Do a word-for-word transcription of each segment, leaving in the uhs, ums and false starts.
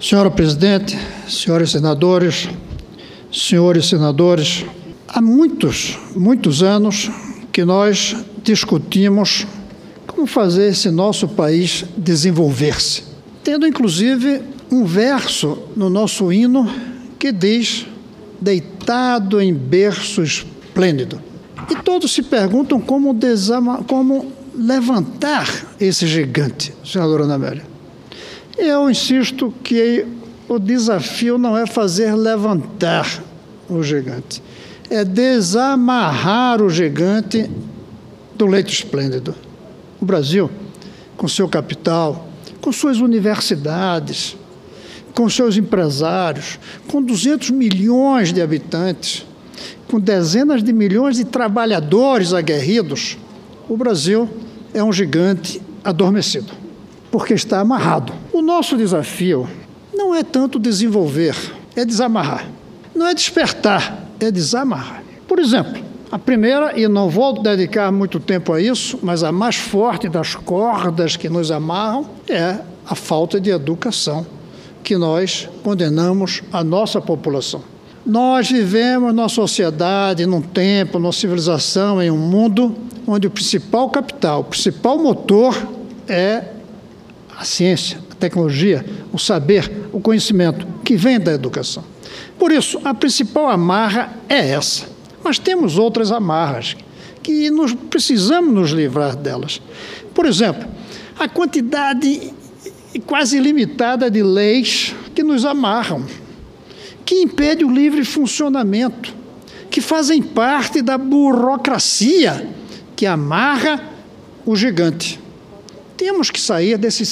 Senhora Presidente, senhores senadores, senhores senadores, há muitos, muitos anos que nós discutimos como fazer esse nosso país desenvolver-se, tendo inclusive um verso no nosso hino que diz: deitado em berço esplêndido. E todos se perguntam como, desama, como levantar esse gigante, senadora Ana Amélia. Eu insisto que o desafio não é fazer levantar o gigante, é desamarrar o gigante do leito esplêndido. O Brasil, com seu capital, com suas universidades, com seus empresários, com duzentos milhões de habitantes, com dezenas de milhões de trabalhadores aguerridos, o Brasil é um gigante adormecido, porque está amarrado. O nosso desafio não é tanto desenvolver, é desamarrar. Não é despertar, é desamarrar. Por exemplo, a primeira, e não vou dedicar muito tempo a isso, mas a mais forte das cordas que nos amarram é a falta de educação que nós condenamos à nossa população. Nós vivemos numa sociedade, num tempo, numa civilização, em um mundo onde o principal capital, o principal motor é a ciência, a tecnologia, o saber, o conhecimento, que vem da educação. Por isso, a principal amarra é essa. Mas temos outras amarras que nós precisamos nos livrar delas. Por exemplo, a quantidade quase ilimitada de leis que nos amarram, que impedem o livre funcionamento, que fazem parte da burocracia que amarra o gigante. Temos que sair desse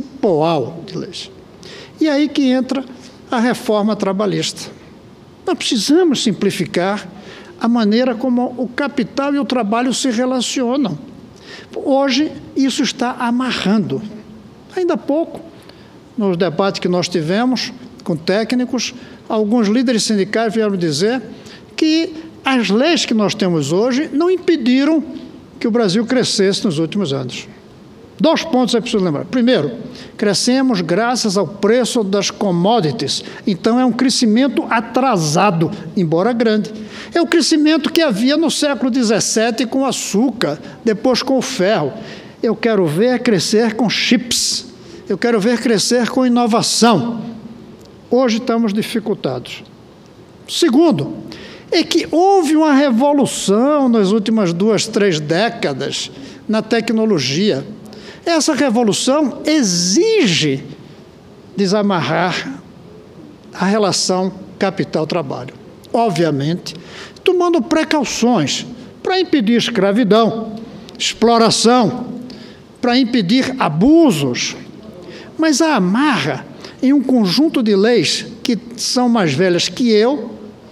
cipoal de leis. E aí que entra a reforma trabalhista. Nós precisamos simplificar a maneira como o capital e o trabalho se relacionam. Hoje, isso está amarrando. Ainda há pouco, nos debates que nós tivemos com técnicos, alguns líderes sindicais vieram dizer que as leis que nós temos hoje não impediram que o Brasil crescesse nos últimos anos. Dois pontos é preciso lembrar. Primeiro, crescemos graças ao preço das commodities. Então, é um crescimento atrasado, embora grande. É o crescimento que havia no século dezessete com o açúcar, depois com o ferro. Eu quero ver crescer com chips. Eu quero ver crescer com inovação. Hoje estamos dificultados. Segundo, é que houve uma revolução nas últimas duas, três décadas na tecnologia. Essa revolução exige desamarrar a relação capital-trabalho. Obviamente, tomando precauções para impedir escravidão, exploração, para impedir abusos. Mas a amarra em um conjunto de leis que são mais velhas que eu,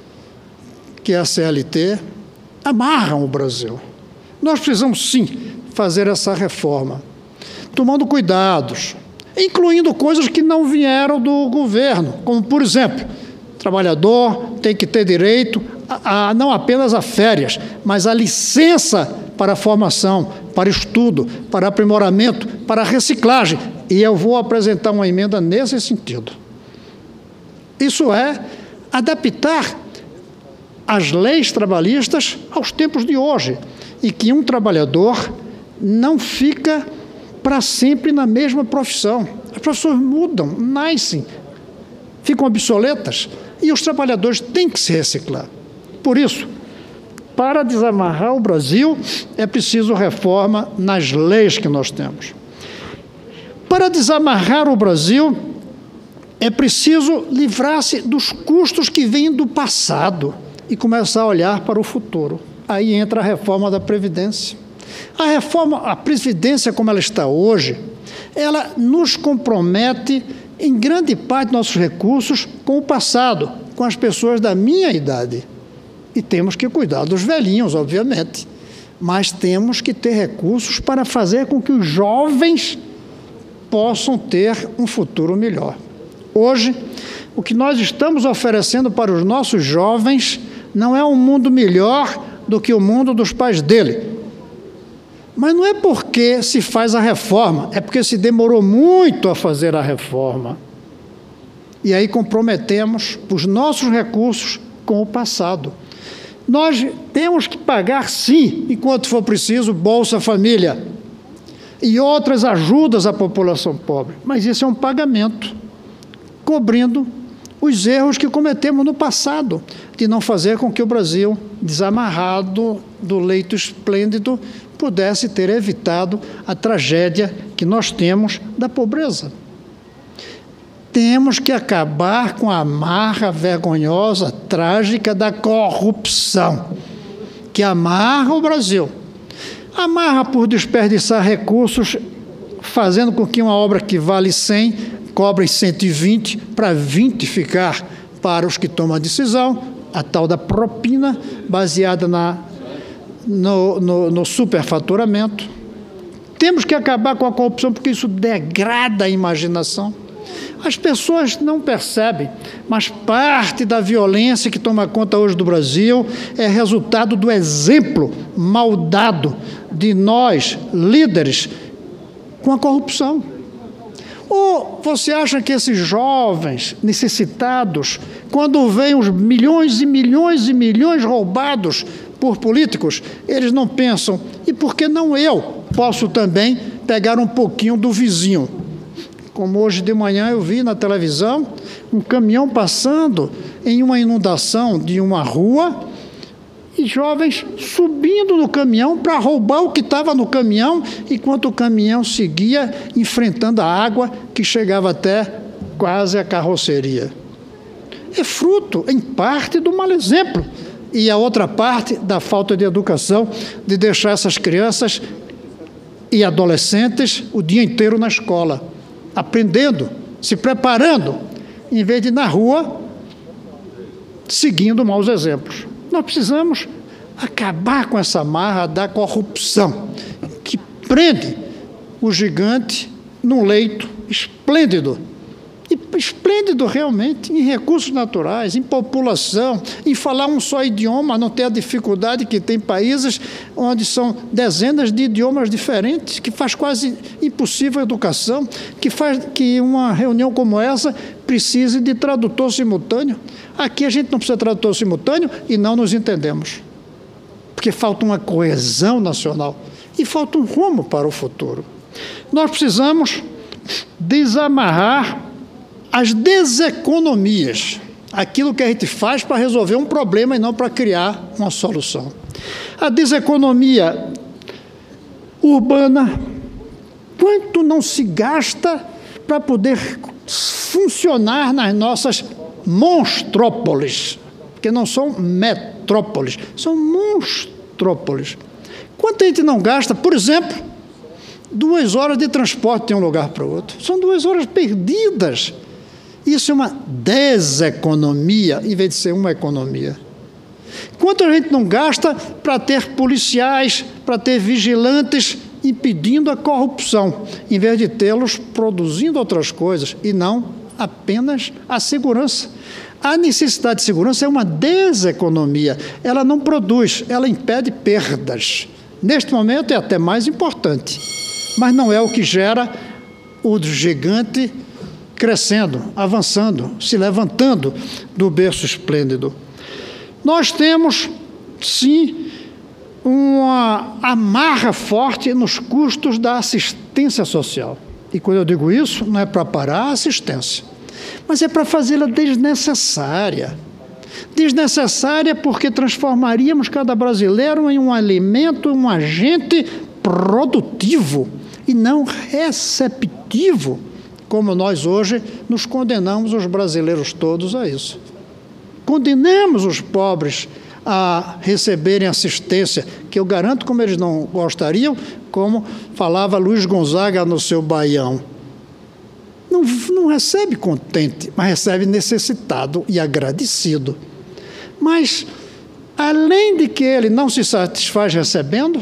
que é a C L T, amarram o Brasil. Nós precisamos, sim, fazer essa reforma, tomando cuidados, incluindo coisas que não vieram do governo, como, por exemplo, o trabalhador tem que ter direito a, a não apenas a férias, mas a licença para a formação, para estudo, para aprimoramento, para reciclagem. E eu vou apresentar uma emenda nesse sentido. Isso é adaptar as leis trabalhistas aos tempos de hoje, e que um trabalhador não fica para sempre na mesma profissão. As profissões mudam, nascem, ficam obsoletas, e os trabalhadores têm que se reciclar. Por isso, para desamarrar o Brasil, é preciso reforma nas leis que nós temos. Para desamarrar o Brasil, é preciso livrar-se dos custos que vêm do passado e começar a olhar para o futuro. Aí entra a reforma da Previdência. A reforma, a Previdência como ela está hoje, ela nos compromete em grande parte dos nossos recursos com o passado, com as pessoas da minha idade. E temos que cuidar dos velhinhos, obviamente, mas temos que ter recursos para fazer com que os jovens possam ter um futuro melhor. Hoje, o que nós estamos oferecendo para os nossos jovens não é um mundo melhor do que o mundo dos pais dele. Mas não é porque se faz a reforma, é porque se demorou muito a fazer a reforma. E aí comprometemos os nossos recursos com o passado. Nós temos que pagar, sim, enquanto for preciso, Bolsa Família e outras ajudas à população pobre. Mas isso é um pagamento, cobrindo os erros que cometemos no passado, de não fazer com que o Brasil, desamarrado do leito esplêndido, pudesse ter evitado a tragédia que nós temos da pobreza. Temos que acabar com a marra vergonhosa, trágica da corrupção, que amarra o Brasil. Amarra por desperdiçar recursos, fazendo com que uma obra que vale cem, cobre cento e vinte, para vinte ficar para os que tomam a decisão, a tal da propina, baseada na, no, no, no superfaturamento. Temos que acabar com a corrupção, porque isso degrada a imaginação. As pessoas não percebem, mas parte da violência que toma conta hoje do Brasil é resultado do exemplo mal dado de nós, líderes, com a corrupção. Ou você acha que esses jovens necessitados, quando veem os milhões e milhões e milhões roubados por políticos, eles não pensam, e por que não eu posso também pegar um pouquinho do vizinho? Como hoje de manhã eu vi na televisão um caminhão passando em uma inundação de uma rua e jovens subindo no caminhão para roubar o que estava no caminhão, enquanto o caminhão seguia enfrentando a água que chegava até quase a carroceria. É fruto, em parte, do mau exemplo. E a outra parte da falta de educação, de deixar essas crianças e adolescentes o dia inteiro na escola, aprendendo, se preparando, em vez de ir na rua, seguindo maus exemplos. Nós precisamos acabar com essa marra da corrupção, que prende o gigante num leito esplêndido, e esplêndido realmente, em recursos naturais, em população, em falar um só idioma, não ter a dificuldade que tem países onde são dezenas de idiomas diferentes, que faz quase impossível a educação, que faz que uma reunião como essa precise de tradutor simultâneo. Aqui a gente não precisa de tradutor simultâneo e não nos entendemos, porque falta uma coesão nacional e falta um rumo para o futuro. Nós precisamos desamarrar as deseconomias, aquilo que a gente faz para resolver um problema e não para criar uma solução. A deseconomia urbana, quanto não se gasta para poder funcionar nas nossas monstrópolis, porque não são metrópoles, são monstrópolis. Quanto a gente não gasta, por exemplo, duas horas de transporte de um lugar para o outro, são duas horas perdidas. Isso é uma deseconomia, em vez de ser uma economia. Quanto a gente não gasta para ter policiais, para ter vigilantes impedindo a corrupção, em vez de tê-los produzindo outras coisas, e não apenas a segurança. A necessidade de segurança é uma deseconomia. Ela não produz, ela impede perdas. Neste momento é até mais importante, mas não é o que gera o gigante crescendo, avançando, se levantando do berço esplêndido. Nós temos, sim, uma amarra forte nos custos da assistência social. E quando eu digo isso, não é para parar a assistência, mas é para fazê-la desnecessária. Desnecessária porque transformaríamos cada brasileiro em um alimento, um agente produtivo e não receptivo, como nós hoje nos condenamos os brasileiros todos a isso. Condenamos os pobres a receberem assistência, que eu garanto como eles não gostariam, como falava Luiz Gonzaga no seu Baião. Não, não recebe contente, mas recebe necessitado e agradecido. Mas, além de que ele não se satisfaz recebendo,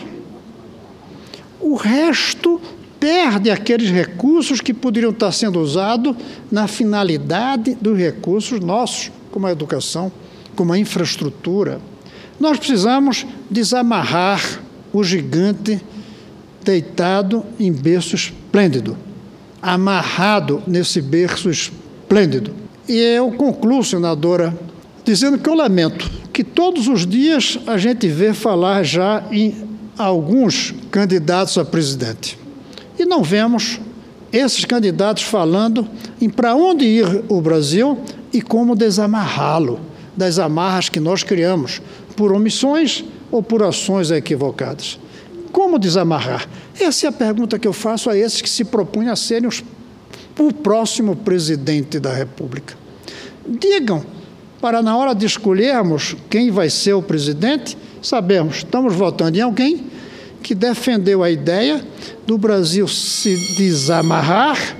o resto perde aqueles recursos que poderiam estar sendo usados na finalidade dos recursos nossos, como a educação, como a infraestrutura. Nós precisamos desamarrar o gigante deitado em berço esplêndido, amarrado nesse berço esplêndido. E eu concluo, senadora, dizendo que eu lamento que todos os dias a gente vê falar já em alguns candidatos a presidente. E não vemos esses candidatos falando em para onde ir o Brasil e como desamarrá-lo das amarras que nós criamos, por omissões ou por ações equivocadas. Como desamarrar? Essa é a pergunta que eu faço a esses que se propõem a serem os, o próximo presidente da República. Digam, para na hora de escolhermos quem vai ser o presidente, sabemos, estamos votando em alguém que defendeu a ideia do Brasil se desamarrar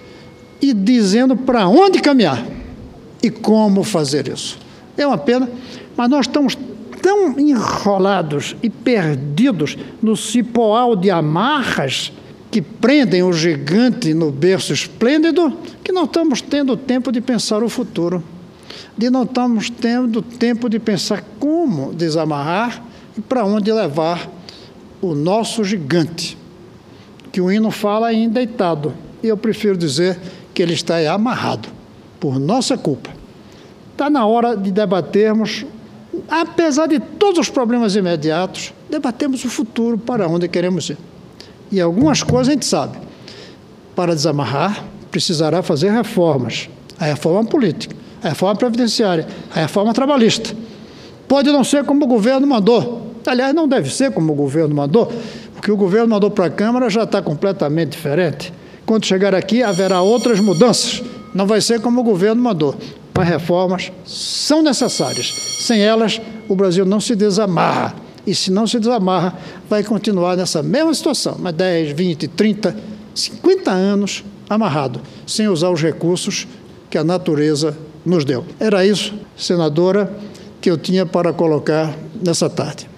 e dizendo para onde caminhar e como fazer isso. É uma pena, mas nós estamos tão enrolados e perdidos no cipoal de amarras que prendem o gigante no berço esplêndido, que não estamos tendo tempo de pensar o futuro, de não estamos tendo tempo de pensar como desamarrar e para onde levar o nosso gigante, que o hino fala em deitado, e eu prefiro dizer que ele está amarrado, por nossa culpa. Está na hora de debatermos, apesar de todos os problemas imediatos, debatemos o futuro, para onde queremos ir. E algumas coisas a gente sabe. Para desamarrar, precisará fazer reformas. A reforma política, a reforma previdenciária, a reforma trabalhista. Pode não ser como o governo mandou. Aliás, não deve ser como o governo mandou. O que o governo mandou para a Câmara já está completamente diferente. Quando chegar aqui, haverá outras mudanças. Não vai ser como o governo mandou. Mas reformas são necessárias. Sem elas, o Brasil não se desamarra. E se não se desamarra, vai continuar nessa mesma situação, mas dez, vinte, trinta, cinquenta anos amarrado, sem usar os recursos que a natureza nos deu. Era isso, senadora, que eu tinha para colocar nessa tarde.